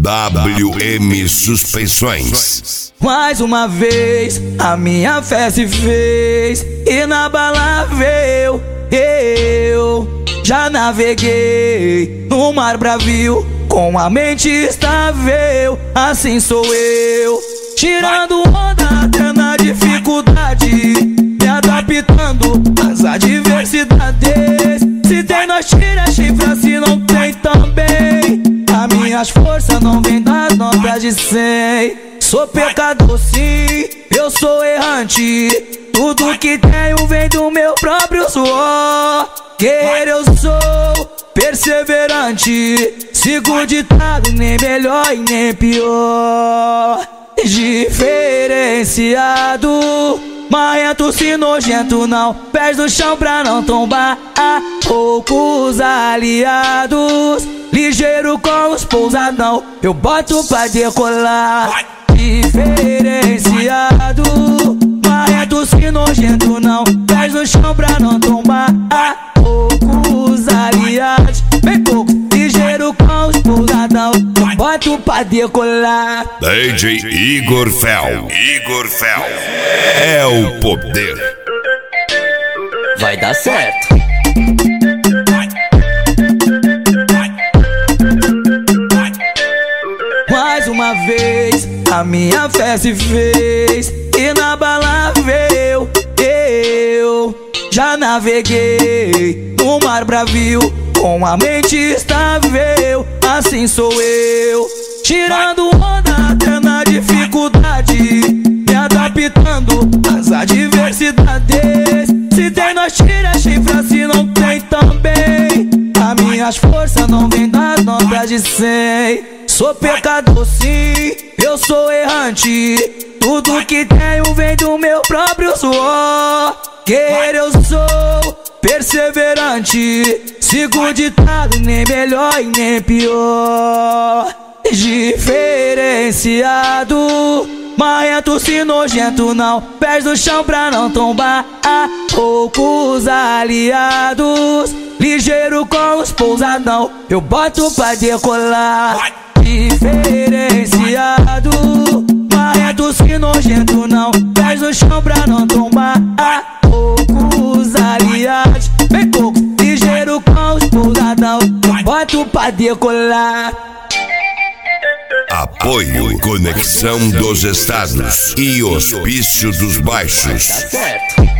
WM Suspensões. Mais uma vez a minha fé se fez e na bala veio. Eu já naveguei no mar bravio com a mente estável. Assim sou eu, tirando onda até na dificuldade, me adaptando às adversidades. Se tem nós tira chifra, se não tem também. As minhas forças não vêm das notas de 100. Sou pecador sim, eu sou errante. Tudo que tenho vem do meu próprio suor. Guerreiro eu sou, perseverante. Sigo o ditado, nem melhor e nem pior. Diferenciado, marrento se nojento não perde do chão pra não tombar. Há poucos aliados, ligeiro com os pousadão, eu boto pra decolar. Diferenciado, marrento se nojento não perde do chão pra não tombar. Há poucos aliados, bem pouco, ligeiro com os pousadão, eu boto pra decolar. DJ Igor Fel. Igor Fel é o poder. Vai dar certo. Mais uma vez a minha fé se fez e na bala veio. Eu já naveguei no mar bravio com a mente estável. Assim sou eu, tirando onda até na dificuldade, me adaptando às adversidades. Se tem nós tira chifra, se não tem também. As minhas forças não vêm das notas de 100. Sou pecador sim, eu sou errante. Tudo que tenho vem do meu próprio suor. Guerreiro eu sou, perseverante. Sigo o ditado, nem melhor e nem pior. Diferenciado, marrento se nojento não perde do chão pra não tombar. Há poucos aliados, ligeiro com os pousadão, eu boto pra decolar. Diferenciado, marrento se nojento não perde do chão pra não tombar. Há poucos aliados, bem pouco, ligeiro com os pousadão, eu boto pra decolar. Apoio Conexão dos Estados e Hospício dos Baixos. Tá certo.